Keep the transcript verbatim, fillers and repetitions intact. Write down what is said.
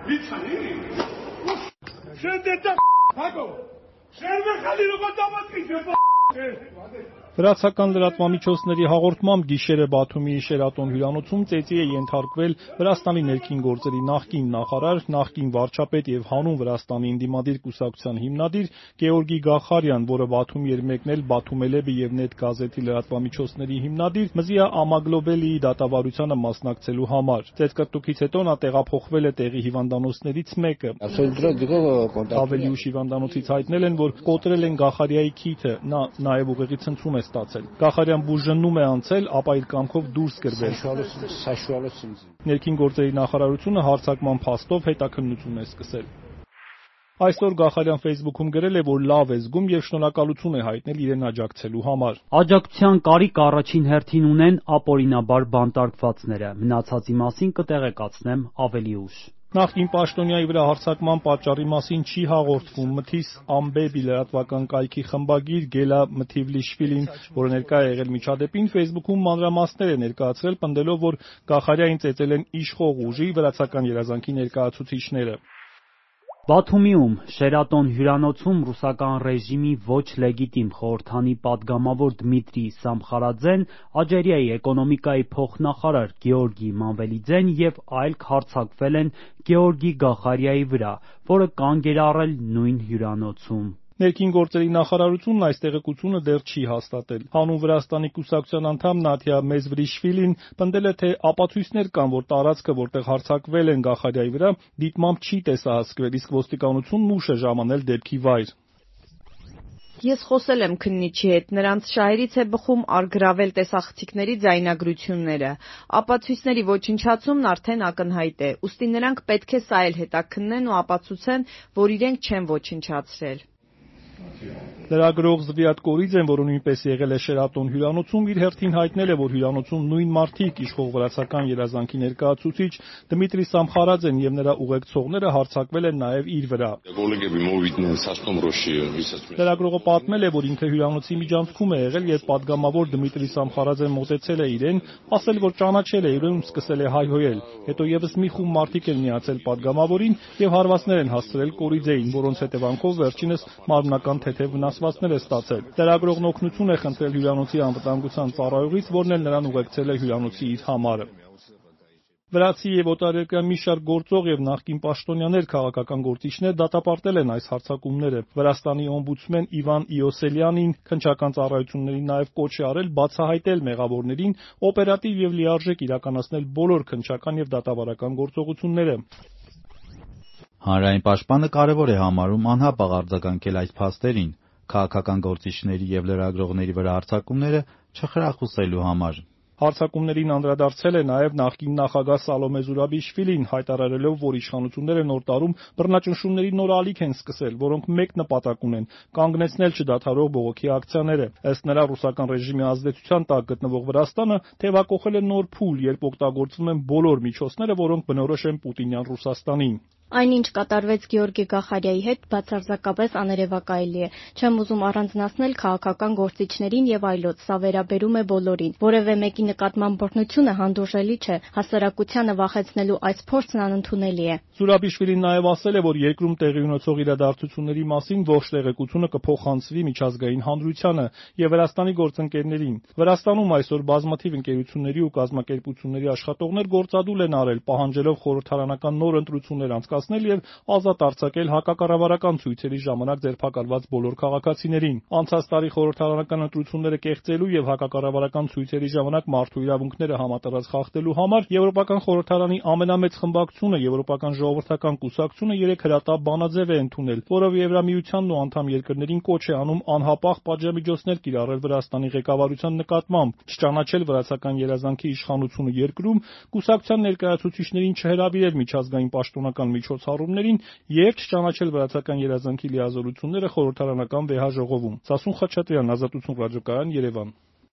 Վրացական լրատվամիջոցների հաղորդմամբ գիշերը Բաթումի Շերատոն հյուրանոցում ծեծի է ենթարկվել Վրաստանի ներքին գործերի նախկին նախարար, նախկին վարչապետ եւ հանուն Վրաստանի ընդդիմադիր կուսակցության հիմնադիր Գեորգի Գախարյան, որը Բաթումի էր մեկնել Բաթում Էլեբի եւ Նետ գազետի լրատվամիջոցների հիմնադիր Մզիա Ամագլոբելիի դատավարությանը մասնակցելու համար։ Ծեծկռտուքից հետո նա տեղափոխվել է տեղի հիվանդանոցներից մեկը։ Ավելի ուշ հիվանդանոցից հայտնել են, որ կոտրել են Գախարյայի քիթը, նա նաեւ ուղեղի ցնցում է ստացել։ Գախարյան բուժնում է անցել, ապա իր կամքով դուրս գրվել։ Ներքին գործերի նախարարությունը հարձակման փաստով հետաքննություն է սկսել։ Այսօր Գախարյան Facebook-ում գրել է, որ լավ է զգում եւ շնորհակալություն է հայտնել իրեն աջակցելու համար։ Աջակցության կարիք առաջին հերթին ունեն ապօրինաբար բանտարկվածները։ Մնացածի մասին կտեղեկացնեմ ավելի ուշ։ Նախկին պաշտոնյայի վրա հարձակման պատճառի մասին չի հաղորդվում։ Մթիս Ամբեբի լրատվական կայքի խմբագիր Գելա Մթիվլիշվիլին, որը ներկա է եղել միջադեպին, Facebook-ում մանրամասներ է ներկայացրել, պնդելով, որ Գախարյանին ծեծել են իշխող ուժի վրացական երազանքի ներկայացուցիչները։ Բաթումիում Շերատոն հյուրանոցում ռուսական ռեժիմի ոչ լեգիտիմ խորհրդանի պատգամավոր Դմիտրի Սամխարաձեն, Ալժիրիայի էկոնոմիկայի փոխնախարար Գեորգի Մանվելիձեն եւ այլք հարձակվել են Գեորգի Գախարյայի վրա, որը կանգ էր առել նույն հյուրանոցում։ Ներքին գործերի նախարարությունն այս տեղեկությունը դեռ չի հաստատել։ Հանուն Վրաստանի կուսակցության անդամ Նադիա Մեզվրիշվիլին պնդել է, թե ապացույցներ կան, որ տարածքը, որտեղ հարձակվել են Գախարյայի վրա, դիտմամբ չի տեսահասկվել, իսկ ոստիկանությունն ուշ է ժամանել դեպքի վայր։ Ես խոսել եմ քննիչի հետ, նրանց շահերից է բխում առգրավել տեսախցիկների ձայնագրությունները։ Ապացույցների ոչնչացումն արդեն ակնհայտ է, ուստի նրանք պետք է սա էլ հետաքննեն ու ապացուցեն, որ իրենք չեն ոչնչացրել։ Լրագրող Զվիատ Կորիձեն, որը նույնպես եղել է Շերատոն հյուրանոցում, իր հերթին հայտնել է, որ հյուրանոցում նույն մարդիկ իշխող վրացական երազանքի ներկայացուցիչ Դմիտրի Սամխարաձեն եւ նրա ուղեկցողները հարձակվել են նաեւ իր վրա։ Լրագրողը պատմել է, որ ինքը հյուրանոցի միջանցքում է եղել, երբ պատգամավոր Դմիտրի Սամխարաձեն մոտեցել է իրեն, ասել, որ ճանաչել է իրեն ու սկսել է հայհոյել։ Հետո եւս մի խումբ մարդիկ են միացել պատգամավորին եւ հարվածներ են հասցրել Կորիձեին, որոնց հետևանքով վերջինս մարմնական թեթև վնասվածքներ է ստացել։ Լրագրողն օգնություն է խնդրել հյուրանոցի անվտանգության ծառայողից, որն էլ նրան ուղեկցել է հյուրանոցի իր համարը։ Վրացի եւ օտարերկրյա մի շարք գործող եւ նախկին պաշտոնյաներ, քաղաքական գործիչներ դատապարտել են այս հարձակումները։ Վրաստանի օմբուդսմեն Իվան Իոսելյանին քննչական ծառայությունների նաեւ կոչ է արել բացահայտել մեղավորներին, օպերատիվ եւ լիարժեք իրականացնել բոլոր քննչական եւ դատավարական գործողությունները։ Հանրային պաշտպանը կարևոր է համարում անհապաղ արձագանքել այս փաստերին, քաղաքական գործիչների եւ լրագրողների վրա հարձակումները չխրախուսելու համար։ Հարձակումներին անդրադարձել է նաև նախկին նախագահ Սալոմե Զուրաբիշվիլին, հայտարարելով, որ իշխանությունները նոր տարում բռնաճնշումների նոր ալիք են սկսել, որոնք մեկ նպատակ ունեն՝ կանգնեցնել չդադարող բողոքի ակցիաները։ Ըստ նրա, ռուսական ռեժիմի ազդեցության տակ գտնվող Վրաստանը թևակողել է նոր փուլ, երբ օգտագործվում են բոլոր միջոցները, որոնք բնորոշ են Պուտինյան Ռուսաստանին։ Այնինչ կատարվեց Գեորգի Գախարյայի հետ բացարձակապես աներևակայելի է։ Չեմ ուզում առանձնացնել քաղաքական գործիչներին եւ այլոց, սա վերաբերում է բոլորին։ Որևէ մեկի նկատմամբ բռնությունը հանդուրժելի չէ, հասարակությանը վախեցնելու այս փորձն անընդունելի է։ Զուրաբիշվիլին նաեւ ասել է, որ երկրում տեղի ունեցող իրադարձությունների մասին ողջ տեղեկությունը կփոխանցվի միջազգային հանրությանը եւ Վրաստանի գործընկերներին։ Վրաստանում այսօր բազմաթիվ ընկերությունների ու կազմակերպությունների աշխատողներ գործադուլ են արել, պահանջելով խորհրդարանական նոր ընտրություններ անցկացնել եւ ազատ արձակել հակակառավարական ցույցերի ժամանակ ձերբակալված բոլոր քաղաքացիներին։ Անցած տարի խորհրդարանական ընտրությունները կեղծելու եւ հակակառավարական ցույցերի ժամանակ մարդու իրավունքները համատարած խախտելու համար Եվրոպական խորհրդարանի ամենամեծ խմբակցությունը Եվրոպական ժողովրդական կուսակցությունը երեք հրատապ բանաձև է ընդունել, որով Եվրամիությանն ու անդամ երկրներին կոչ է անում անհապաղ պատժամիջոցներ կիրառել Վրաստանի ղեկավարության նկատմամբ, չճանաչել վրացական երազանքի իշխանությունը երկրում, կուսակցության ներկայացուցիչներին չհրավիրել միջազգային պաշտոնական միջոցառումներին եւ չճանաչել վրացական երազանքի լիազորությունները խորհրդարանական վեհաժողովում։ Սասուն Խաչատրյան, Ազատություն ռադիոկայան, Երևան։